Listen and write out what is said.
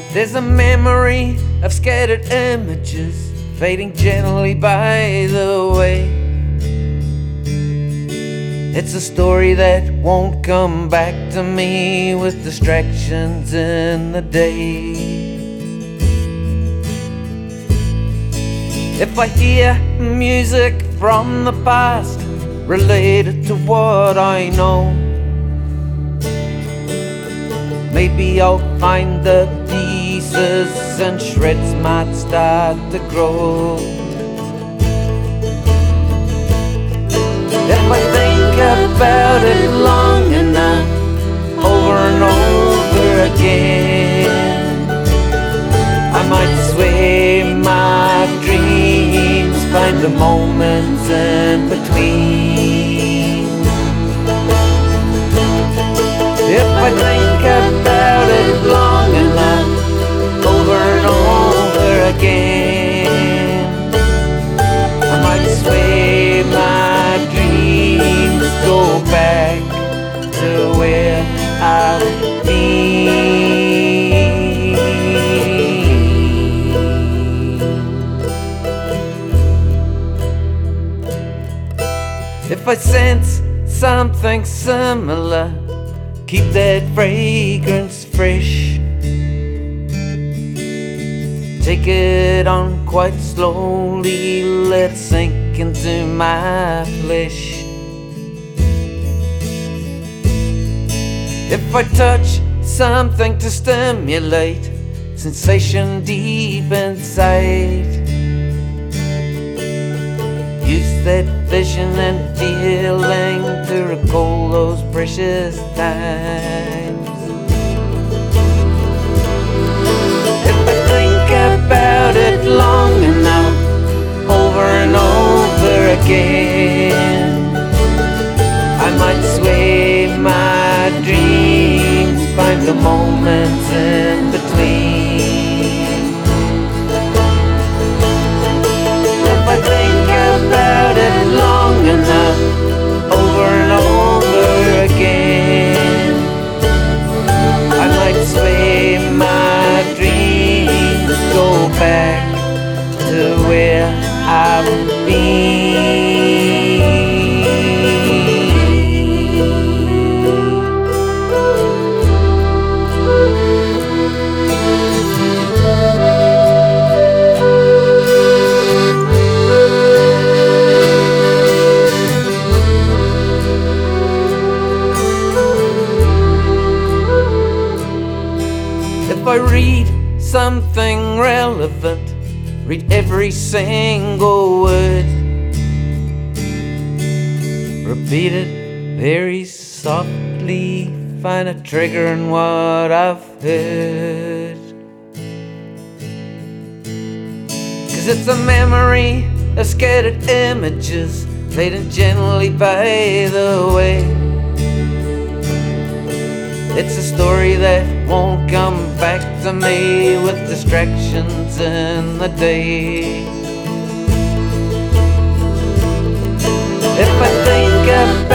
There's a memory of scattered images fading gently by the way. It's a story that won't come back to me with distractions in the day. If I hear music from the past related to what I know, maybe I'll find the pieces and shreds might start to grow. If I think about it long enough, over and over again, I might sway my dreams, find the moments in between. If I think about it long enough, over and over again, I might sway my dreams, go back to where I've been. If I sense something similar, keep that fragrance fresh. Take it on quite slowly, let it sink into my flesh. If I touch something to stimulate sensation deep inside, use that vision and feeling to recall those precious times. If I think about it long enough, over and over again, I might sway my dreams, find the moments in between. If I think about it long enough, over and over again, I might sway my dreams, go back to where I've been. If I read something relevant, read every single word, repeat it very softly, find a trigger in what I've heard. 'Cause it's a memory of scattered images fading gently by the way. It's a story that won't come back to me with distractions in the day. If I think